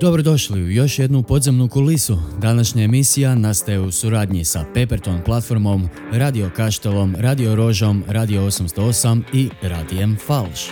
Dobrodošli u još jednu podzemnu kulisu. Današnja emisija nastaje u suradnji sa Pepperton platformom, Radio Kaštelom, Radio Rožom, Radio 808 i Radijem Falš.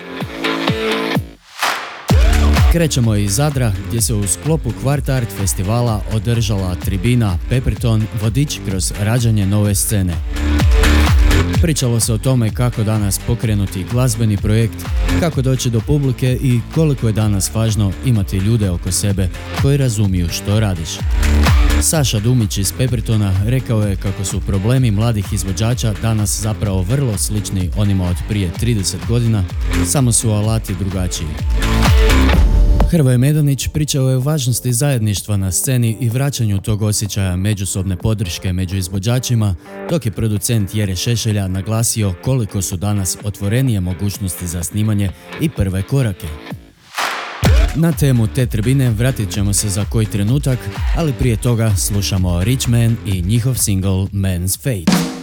Krećemo iz Zadra gdje se u sklopu Kvart Art festivala održala tribina Pepperton vodič kroz rađanje nove scene. Pričalo se o tome kako danas pokrenuti glazbeni projekt, kako doći do publike i koliko je danas važno imati ljude oko sebe koji razumiju što radiš. Saša Dumić iz Peppertona rekao je kako su problemi mladih izvođača danas zapravo vrlo slični onima od prije 30 godina, samo su alati drugačiji. Hrvoje Medanić pričao je o važnosti zajedništva na sceni i vraćanju tog osjećaja međusobne podrške među izvođačima, dok je producent Jere Šešelja naglasio koliko su danas otvorenije mogućnosti za snimanje i prve korake. Na temu te tribine vratit ćemo se za koji trenutak, ali prije toga slušamo Rich Man i njihov single Man's Fate.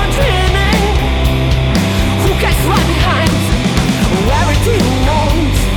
Everything you want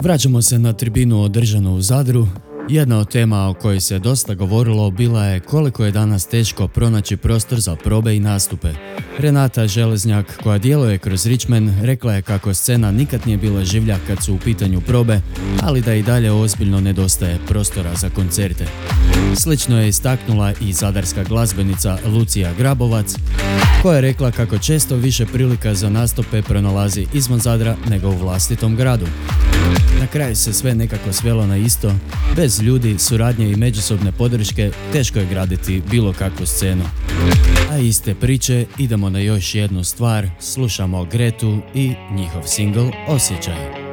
Vraćamo se na tribinu održanu u Zadru. Jedna od tema o kojoj se dosta govorilo bila je koliko je danas teško pronaći prostor za probe i nastupe. Renata Železnjak, koja djeluje kroz Richman, rekla je kako scena nikad nije bila življa kad su u pitanju probe, ali da i dalje ozbiljno nedostaje prostora za koncerte. Slično je istaknula i zadarska glazbenica Lucija Grabovac, koja je rekla kako često više prilika za nastupe pronalazi izvan Zadra nego u vlastitom gradu. Na kraju se sve nekako svelo na isto, bez ljudi, suradnje i međusobne podrške teško je graditi bilo kakvu scenu. A iste priče idemo na još jednu stvar, slušamo Gretu i njihov singl Osjećaj.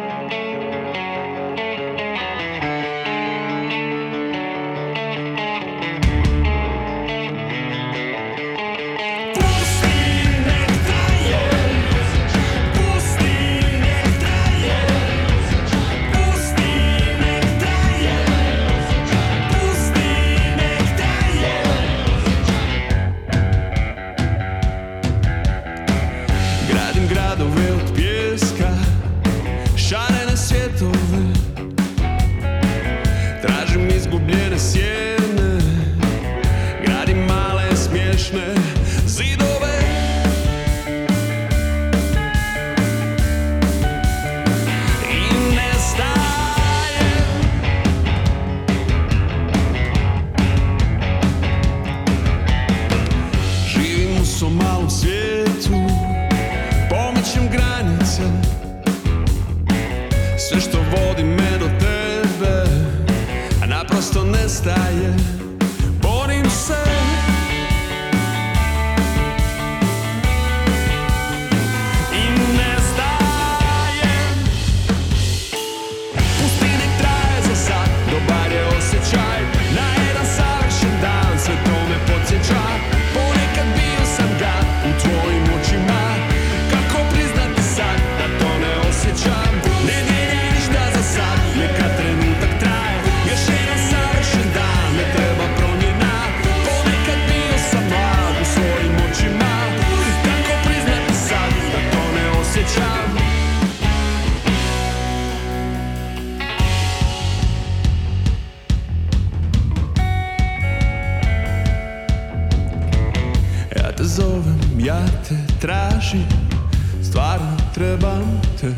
Tražim, stvarno trebam te.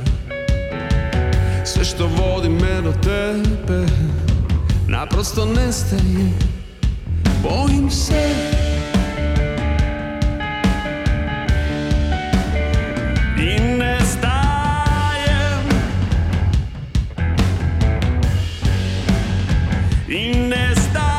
Sve što vodi me do tebe naprosto nestaje. Bojim se i nestajem i nestajem.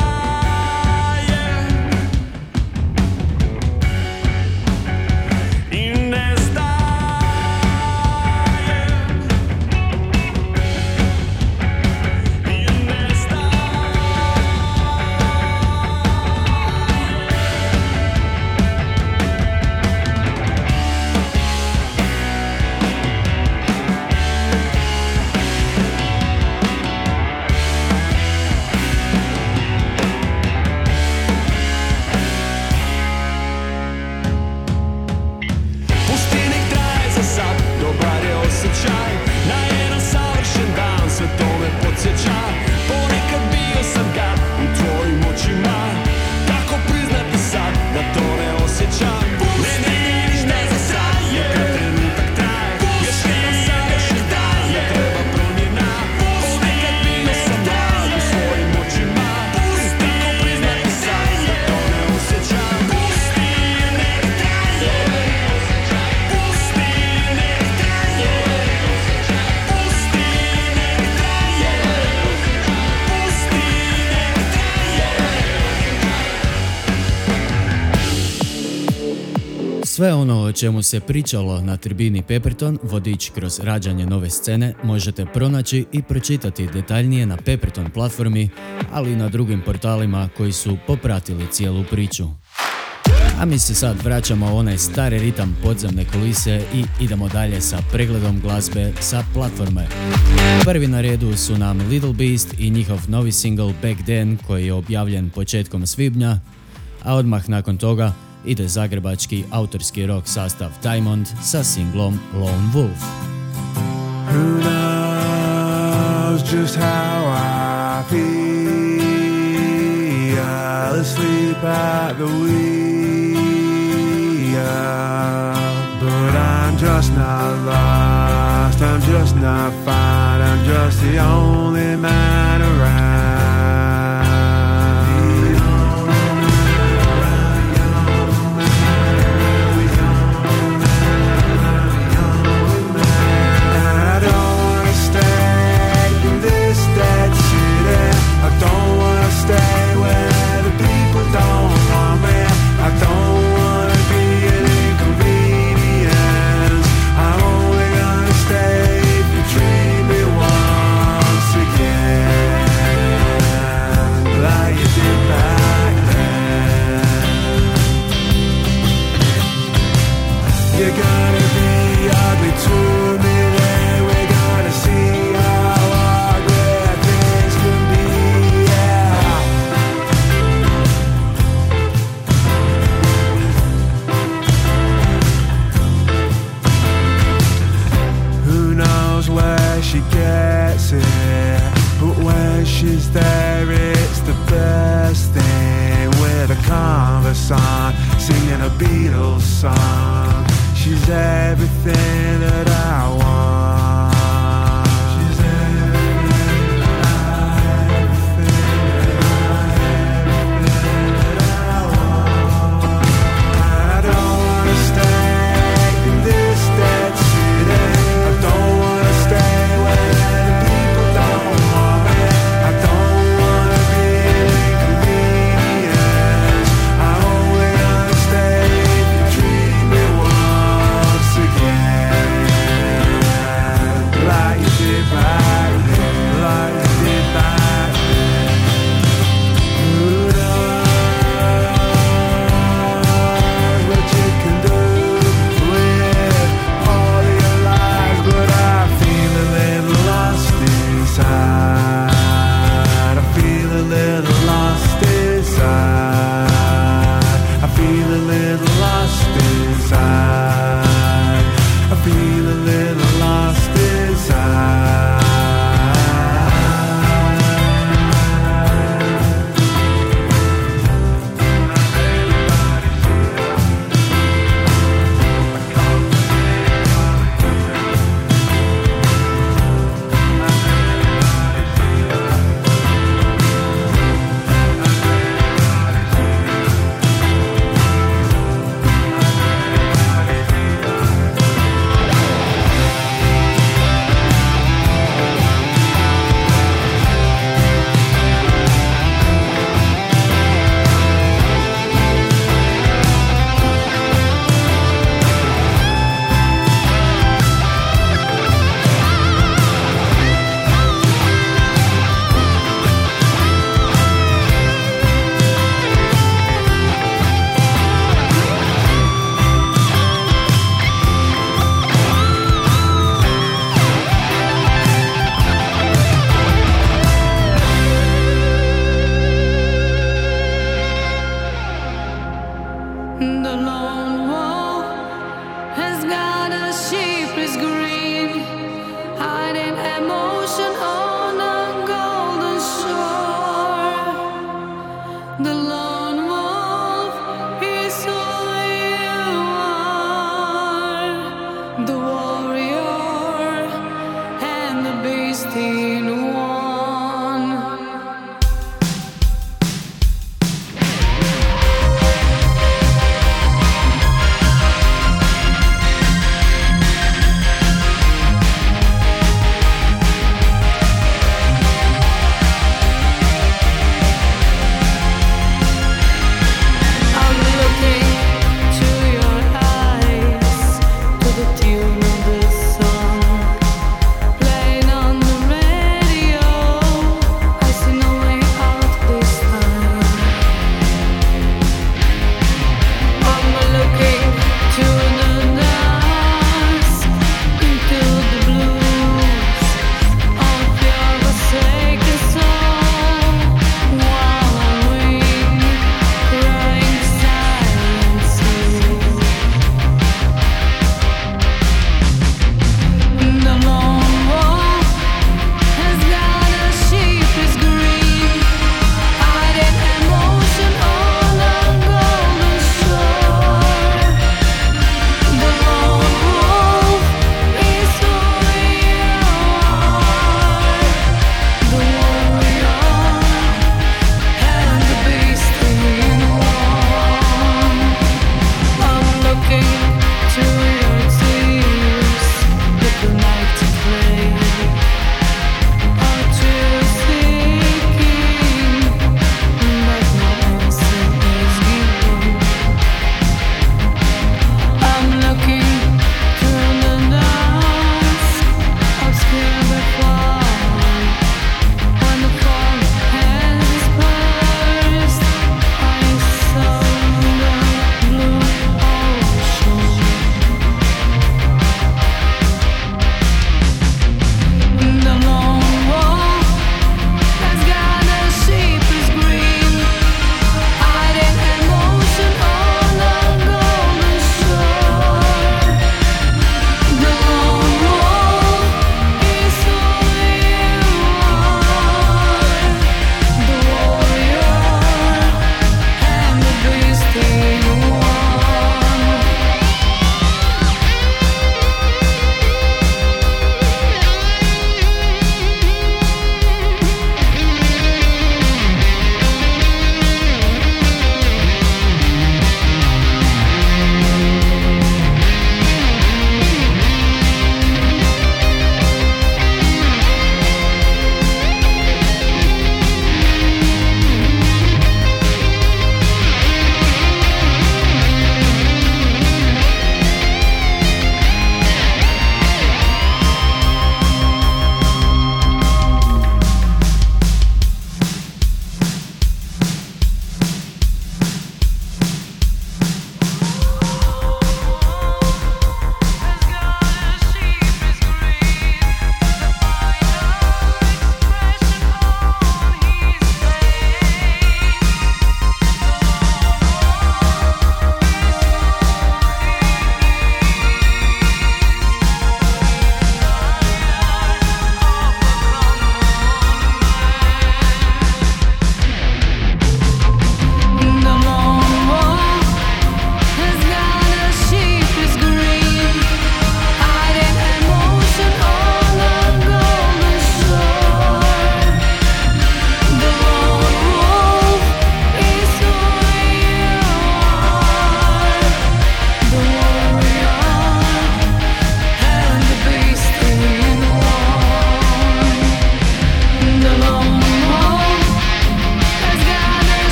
Sve ono o čemu se pričalo na tribini Pepperton, vodič kroz rađanje nove scene, možete pronaći i pročitati detaljnije na Pepperton platformi, ali i na drugim portalima koji su popratili cijelu priču. A mi se sad vraćamo u onaj stari ritam podzemne kulise i idemo dalje sa pregledom glazbe sa platforme. Prvi na redu su nam Little Beast i njihov novi single Back Then koji je objavljen početkom svibnja, a odmah nakon toga ide zagrebački autorski rock sastav Diamond sa singlom Lone Wolf. just how I feel, asleep at the wheel. But I'm just not lost, I'm just not fine, I'm just the only man around. And I don't wanna stay in this dead city, I don't wanna stay where the people don't want me, I don't wanna be an inconvenience, I'm only gonna stay if you treat me once again, like you did back then. You're gonna be ugly to me, then we're gonna see how ugly things can be, yeah. Who knows where she gets it, but when she's there it's the best thing. With a converse on, singing a Beatles song, she's everything that I want. She's everything that I want. I don't wanna stay in this dead city, I don't wanna stay where the people don't want me, I don't wanna be an inconvenience, I'm only gonna stay if you treat me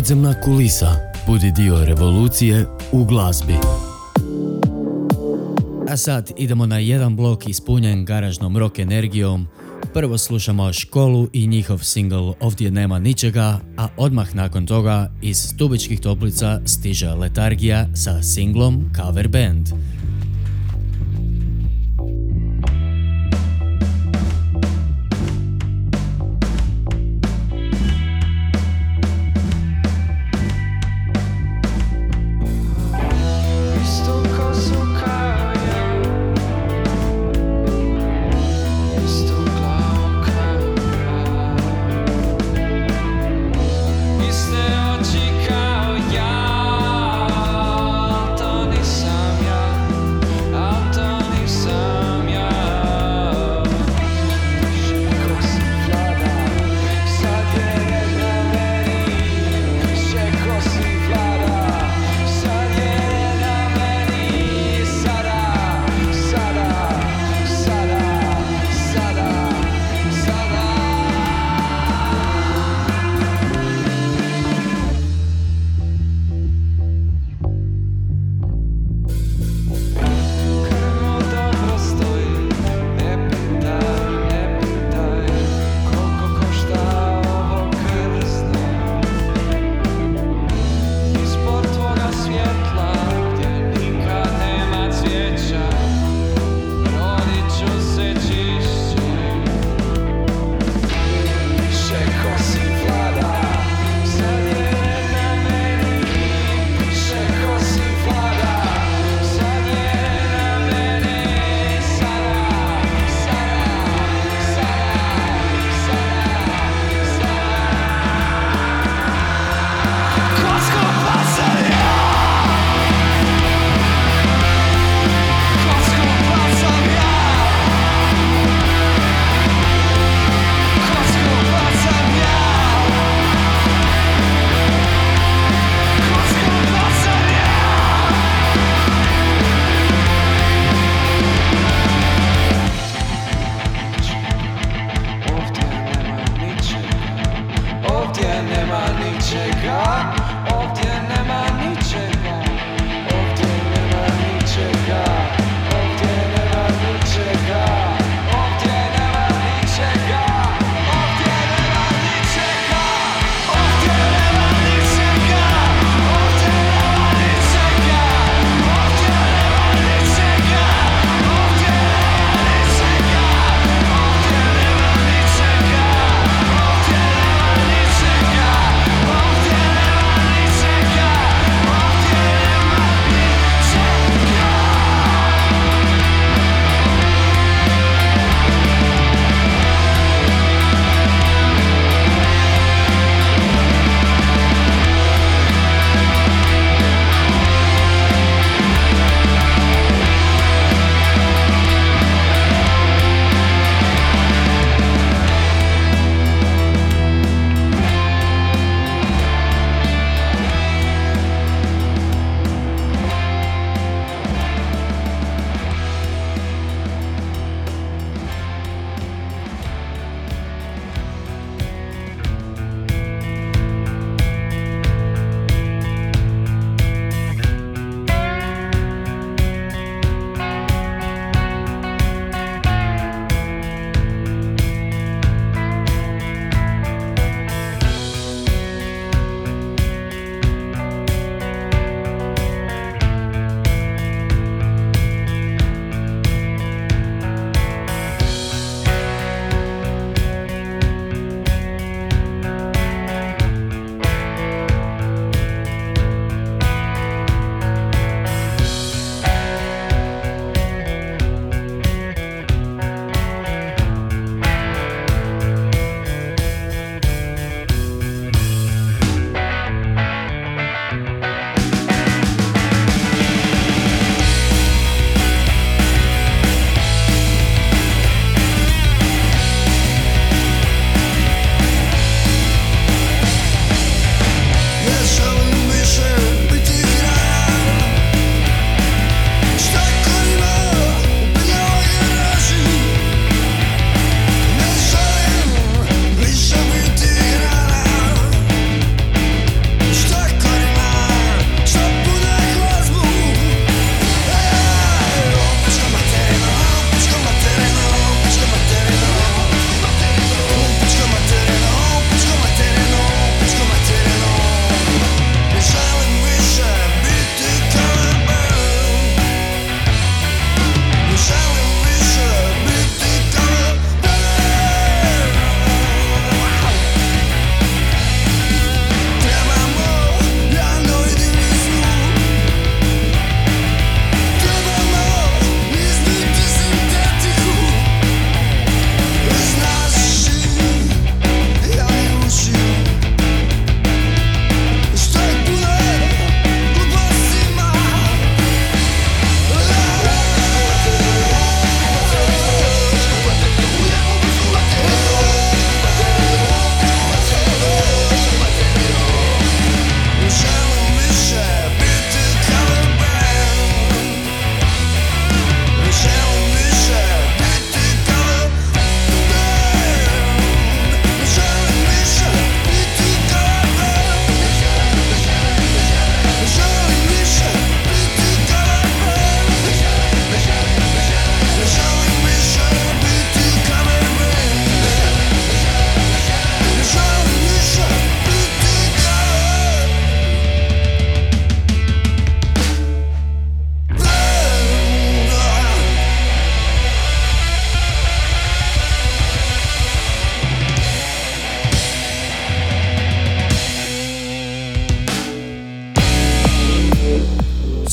Podzemna kulisa budi dio revolucije u glazbi. A sad idemo na jedan blok ispunjen garažnom rock energijom. Prvo slušamo Školu i njihov single Ovdje nema ničega, a odmah nakon toga iz Stubičkih Toplica stiže Letargija sa singlom Cover Band.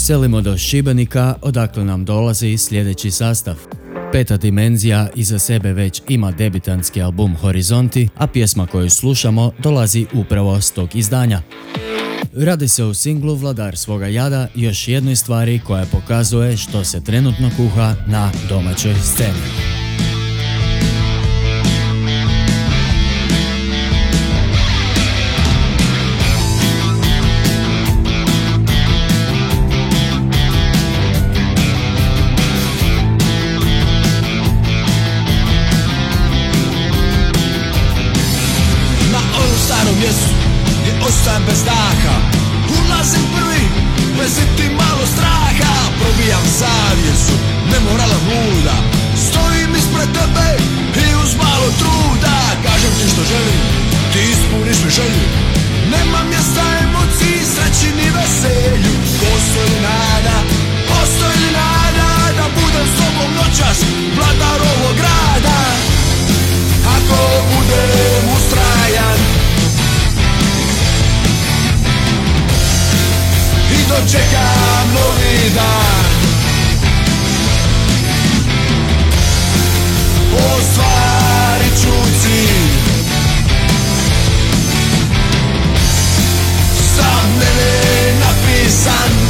selimo do Šibenika, odakle nam dolazi sljedeći sastav. Peta dimenzija iza sebe već ima debitanski album Horizonti, a pjesma koju slušamo dolazi upravo s tog izdanja. Radi se o singlu Vladar svoga jada i još jednoj stvari koja pokazuje što se trenutno kuha na domaćoj sceni. Ostajem bez daha, ulazim prvi, bez iti malo straha. Probijam zavjesu, nemoralan luda, stojim ispred tebe i uz malo truda. Kažem ti što želim, ti ispuniš mi želju. Nema mjesta emociji, sreći ni veselju. Postoji li nada, da budem s tobom noćas, vladar ovog grada. Ako budem ustrajan i dočekam novi dan, ostvarit ću cilj, za mene napisan.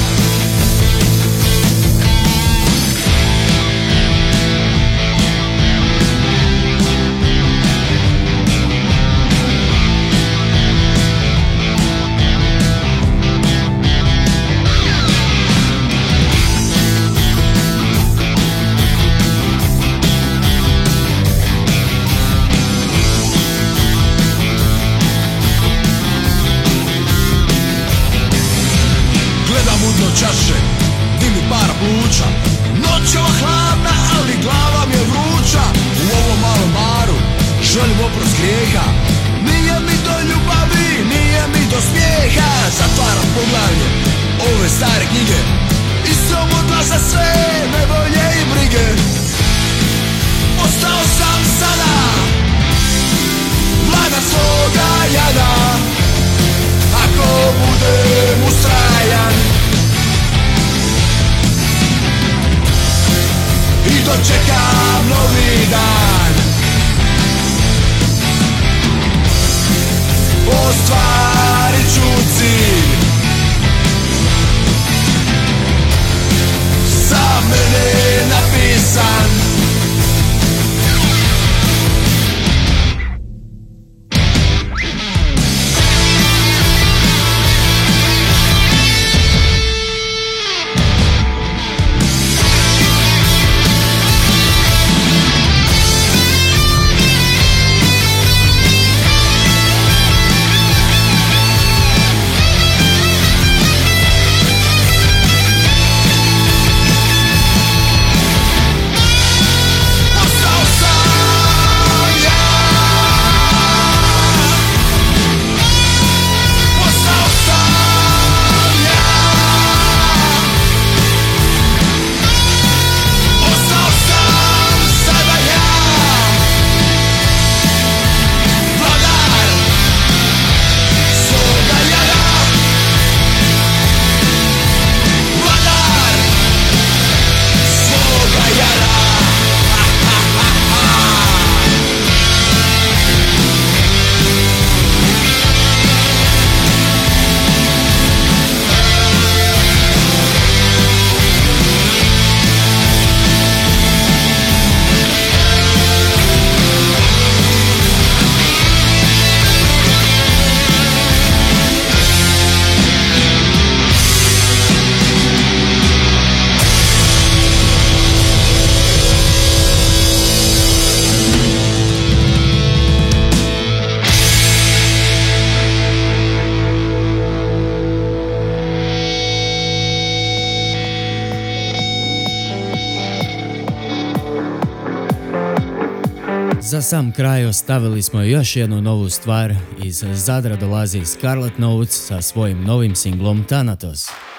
Čaše, dimi para pluća, noć je hladna, ali glava mi je vruća. U ovom malom baru želim oprost grijeha, nije mi do ljubavi, nije mi do smijeha. Zatvaram poglavlje ove stare knjige i sam odlaza sve nevolje i brige. Ostao sam sada vladar svoga jada, ako budem ustrajan i dočekam novi dan, ostvarit ću cilj, za mene napisan. Za sam kraj ostavili smo još jednu novu stvar. Iz Zadra dolazi Scarlet Notes sa svojim novim singlom Thanatos.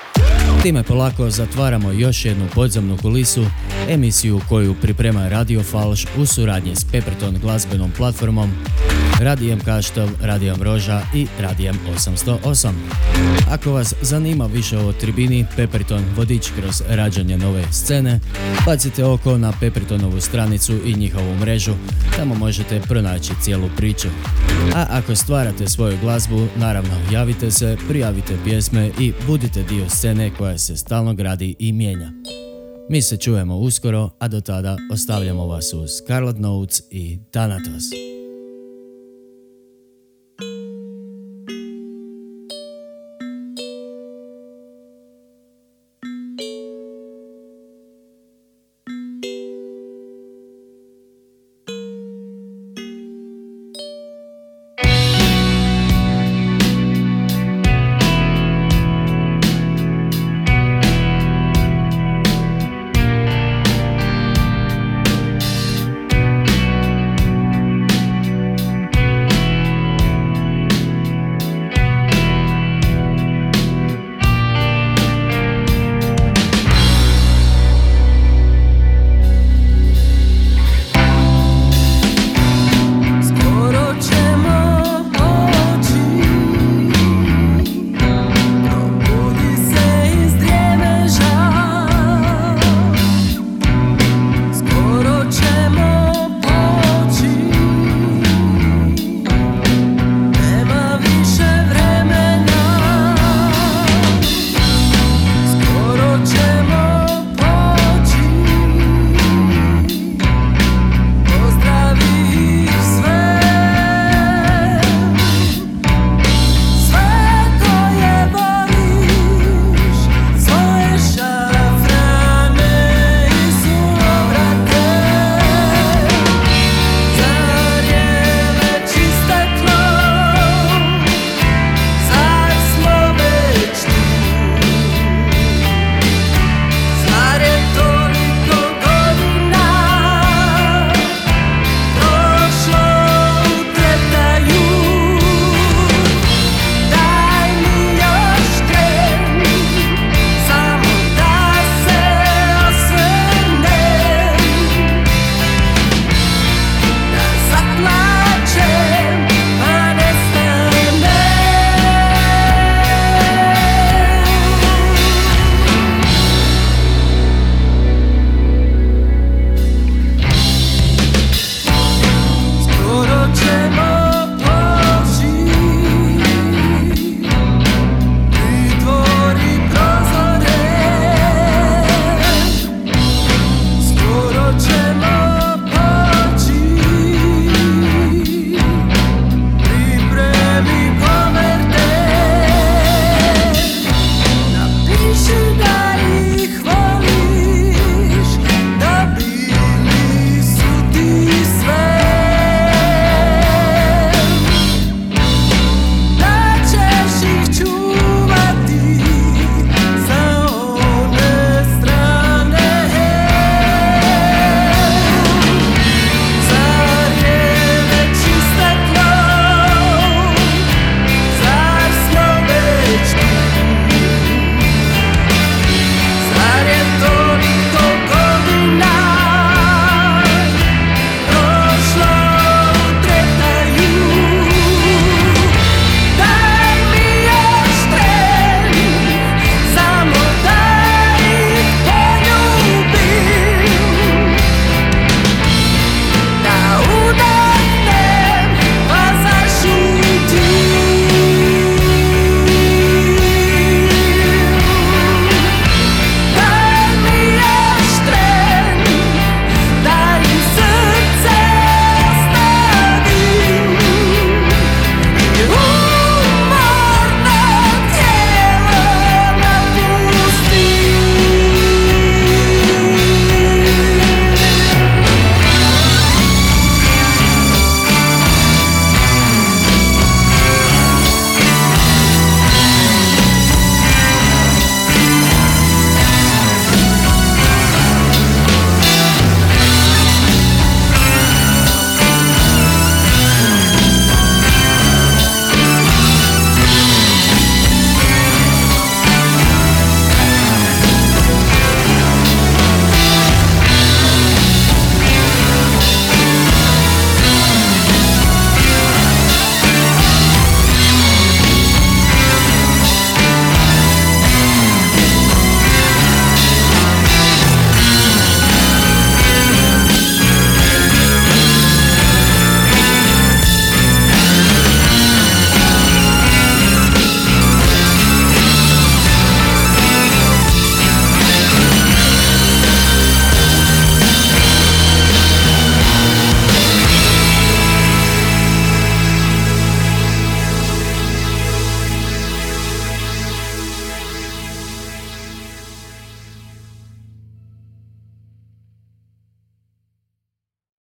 Time polako zatvaramo još jednu podzemnu kulisu, emisiju koju priprema Radio Falš u suradnji s Pepperton glazbenom platformom, Radijem Kaštel, Radijem Roža i Radijem 808. Ako vas zanima više o tribini Pepperton vodič kroz rađanje nove scene, bacite oko na Peppertonovu stranicu i njihovu mrežu, tamo možete pronaći cijelu priču. A ako stvarate svoju glazbu, naravno javite se, prijavite pjesme i budite dio scene koja se stalno gradi i mijenja. Mi se čujemo uskoro, a do tada ostavljamo vas uz Scarlet Notes i Thanatos.